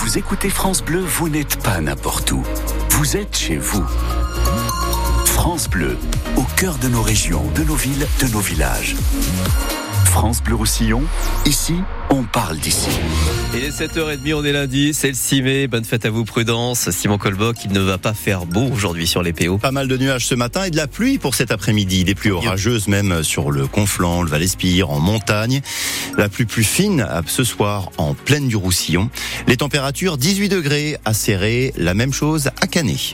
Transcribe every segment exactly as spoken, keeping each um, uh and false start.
vous écoutez France Bleu, vous n'êtes pas n'importe où. Vous êtes chez vous. France Bleu, au cœur de nos régions, de nos villes, de nos villages. France Bleu Roussillon, ici, on parle d'ici. Il est sept heures trente, on est lundi, c'est le six mai, bonne fête à vous, prudence. Simon Colboc, il ne va pas faire beau aujourd'hui sur les P O. Pas mal de nuages ce matin et de la pluie pour cet après-midi, des pluies orageuses même sur le Conflent, le Val-Espire, en montagne. La pluie plus fine ce soir en plaine du Roussillon. Les températures dix-huit degrés à Céré, la même chose à Canet.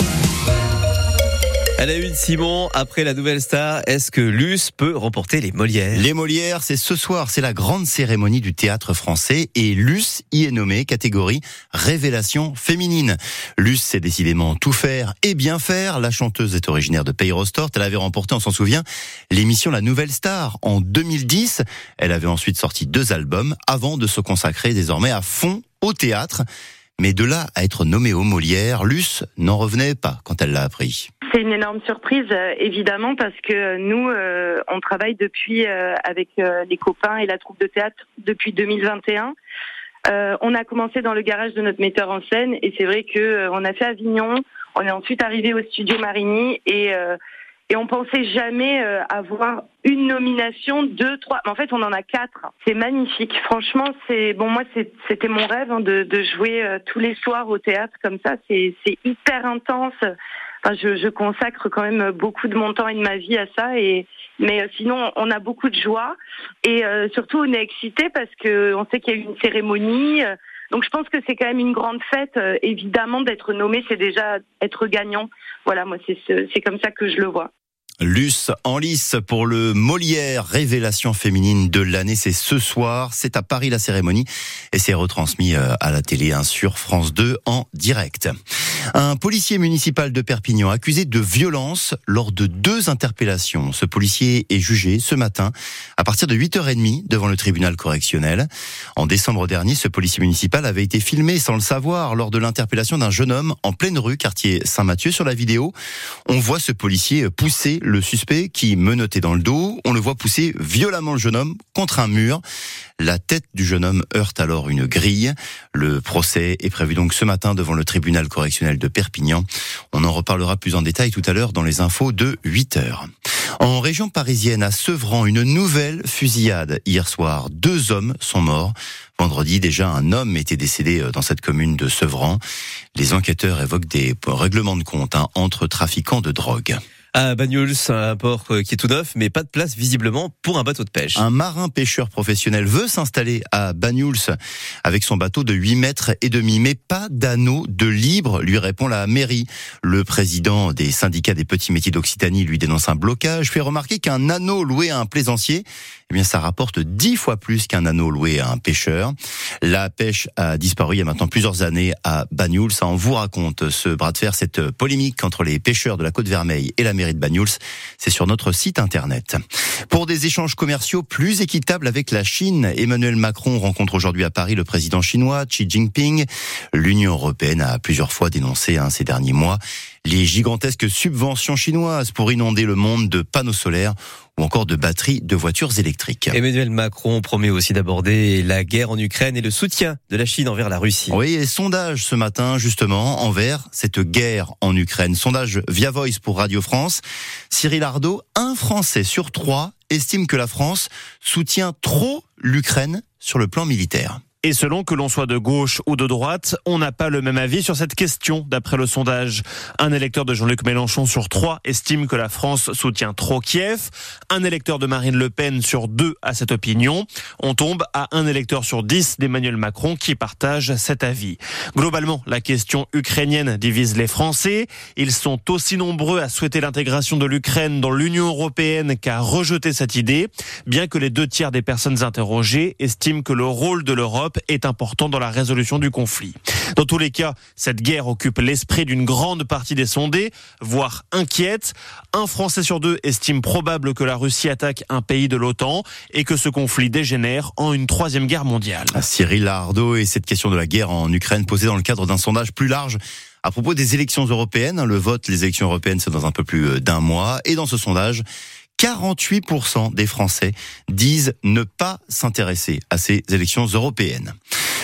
À la une, Simon, après la nouvelle star, est-ce que Luce peut remporter les Molières ? Les Molières, c'est ce soir, c'est la grande cérémonie du théâtre français et Luce y est nommée catégorie révélation féminine. Luce sait décidément tout faire et bien faire. La chanteuse est originaire de Pays-Rostort. Elle avait remporté, on s'en souvient, l'émission La Nouvelle Star en deux mille dix. Elle avait ensuite sorti deux albums avant de se consacrer désormais à fond au théâtre. Mais de là à être nommée aux Molières, Luce n'en revenait pas quand elle l'a appris. C'est une énorme surprise, euh, évidemment, parce que nous, euh, on travaille depuis euh, avec euh, les copains et la troupe de théâtre depuis deux mille vingt et un. Euh, on a commencé dans le garage de notre metteur en scène et c'est vrai que euh, on a fait Avignon. On est ensuite arrivé au studio Marigny et euh, et on pensait jamais euh, avoir une nomination, deux, trois. En fait, on en a quatre. C'est magnifique. Franchement, c'est bon. Moi, c'est, c'était mon rêve hein, de, de jouer euh, tous les soirs au théâtre comme ça. C'est, c'est hyper intense. Enfin, je, je consacre quand même beaucoup de mon temps et de ma vie à ça. Et mais euh, sinon, on a beaucoup de joie et euh, surtout, on est excités parce que on sait qu'il y a eu une cérémonie. Euh, donc, je pense que c'est quand même une grande fête. Euh, évidemment, d'être nommé, c'est déjà être gagnant. Voilà, moi, c'est c'est comme ça que je le vois. Luce en lice pour le Molière révélation féminine de l'année. C'est ce soir, c'est à Paris la cérémonie et c'est retransmis à la télé hein, sur France deux en direct. Un policier municipal de Perpignan accusé de violence lors de deux interpellations. Ce policier est jugé ce matin à partir de huit heures trente devant le tribunal correctionnel. En décembre dernier, ce policier municipal avait été filmé sans le savoir lors de l'interpellation d'un jeune homme en pleine rue, quartier Saint-Mathieu. Sur la vidéo, on voit ce policier pousser le suspect qui menottait dans le dos. On le voit pousser violemment le jeune homme contre un mur. La tête du jeune homme heurte alors une grille. Le procès est prévu donc ce matin devant le tribunal correctionnel de Perpignan. On en reparlera plus en détail tout à l'heure dans les infos de huit heures. En région parisienne, à Sevran, une nouvelle fusillade hier soir. Deux hommes sont morts. Vendredi, déjà, un homme était décédé dans cette commune de Sevran. Les enquêteurs évoquent des règlements de compte hein, entre trafiquants de drogue. À Banyuls, un port qui est tout neuf, mais pas de place visiblement pour un bateau de pêche. Un marin pêcheur professionnel veut s'installer à Banyuls avec son bateau de huit mètres et demi, mais pas d'anneau de libre, lui répond la mairie. Le président des syndicats des petits métiers d'Occitanie lui dénonce un blocage, fait remarquer qu'un anneau loué à un plaisancier, eh bien, ça rapporte dix fois plus qu'un anneau loué à un pêcheur. La pêche a disparu il y a maintenant plusieurs années à Banyuls. On vous raconte ce bras de fer, cette polémique entre les pêcheurs de la Côte-Vermeille et la mairie de Banyuls. C'est sur notre site internet. Pour des échanges commerciaux plus équitables avec la Chine, Emmanuel Macron rencontre aujourd'hui à Paris le président chinois Xi Jinping. L'Union européenne a plusieurs fois dénoncé hein, ces derniers mois les gigantesques subventions chinoises pour inonder le monde de panneaux solaires ou encore de batteries de voitures électriques. Emmanuel Macron promet aussi d'aborder la guerre en Ukraine et le soutien de la Chine envers la Russie. Oui, et sondage ce matin justement envers cette guerre en Ukraine. Sondage via Voice pour Radio France. Cyril Ardo, un Français sur trois estime que la France soutient trop l'Ukraine sur le plan militaire. Et selon que l'on soit de gauche ou de droite, on n'a pas le même avis sur cette question, d'après le sondage. Un électeur de Jean-Luc Mélenchon sur trois estime que la France soutient trop Kiev. Un électeur de Marine Le Pen sur deux a cette opinion. On tombe à un électeur sur dix d'Emmanuel Macron qui partage cet avis. Globalement, la question ukrainienne divise les Français. Ils sont aussi nombreux à souhaiter l'intégration de l'Ukraine dans l'Union européenne qu'à rejeter cette idée, bien que les deux tiers des personnes interrogées estiment que le rôle de l'Europe est important dans la résolution du conflit. Dans tous les cas, cette guerre occupe l'esprit d'une grande partie des sondés, voire inquiète. Un Français sur deux estime probable que la Russie attaque un pays de l'OTAN et que ce conflit dégénère en une troisième guerre mondiale. Cyril Ardo et cette question de la guerre en Ukraine posée dans le cadre d'un sondage plus large à propos des élections européennes. Le vote, les élections européennes, c'est dans un peu plus d'un mois. Et dans ce sondage, quarante-huit pour cent des Français disent ne pas s'intéresser à ces élections européennes.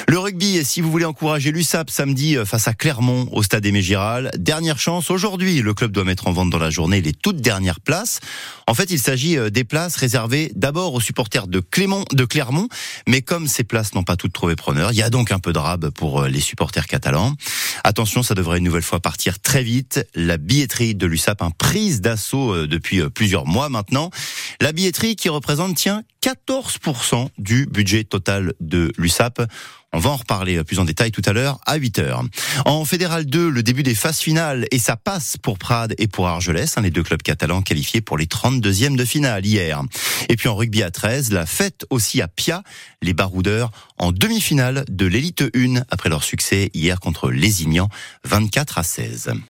Le rugby, et si vous voulez encourager l'U S A P samedi face à Clermont au stade Aimé Giral, dernière chance aujourd'hui. Le club doit mettre en vente dans la journée les toutes dernières places. En fait, il s'agit des places réservées d'abord aux supporters de Clément, de Clermont, mais comme ces places n'ont pas toutes trouvé preneur, il y a donc un peu de rab pour les supporters catalans. Attention, ça devrait une nouvelle fois partir très vite. La billetterie de l'U S A P, hein, prise d'assaut depuis plusieurs mois maintenant. La billetterie qui représente, tiens, quatorze pour cent du budget total de l'U S A P. On va en reparler plus en détail tout à l'heure à huit heures. En Fédéral deux, le début des phases finales et ça passe pour Prades et pour Argelès, hein, les deux clubs catalans qualifiés pour les trente-deuxièmes de finale hier. Et puis en rugby à treize, la fête aussi à Pia, les baroudeurs en demi-finale de l'élite un après leur succès hier contre Lézignan, vingt-quatre à seize.